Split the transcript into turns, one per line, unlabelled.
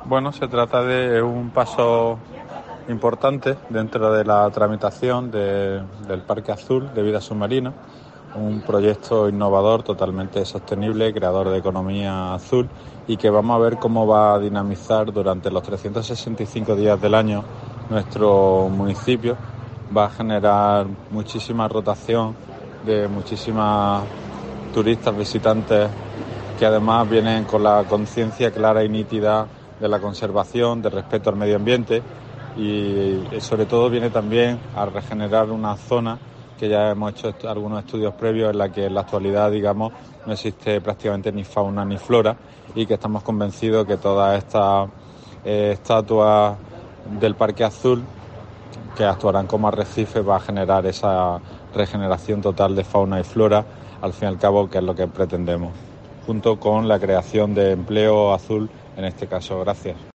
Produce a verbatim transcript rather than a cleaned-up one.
Bueno, se trata de un paso importante dentro de la tramitación de, del Parque Azul de Vida Submarina, un proyecto innovador, totalmente sostenible, creador de economía azul y que vamos a ver cómo va a dinamizar durante los trescientos sesenta y cinco días del año nuestro municipio. Va a generar muchísima rotación de muchísimas turistas, visitantes que además vienen con la conciencia clara y nítida de la conservación, del respeto al medio ambiente y sobre todo viene también a regenerar una zona que ya hemos hecho est- algunos estudios previos en la que en la actualidad, digamos, no existe prácticamente ni fauna ni flora y que estamos convencidos que todas estas eh, estatuas del Parque Azul que actuarán como arrecifes va a generar esa regeneración total de fauna y flora, al fin y al cabo, que es lo que pretendemos, junto con la creación de empleo azul en este caso. Gracias.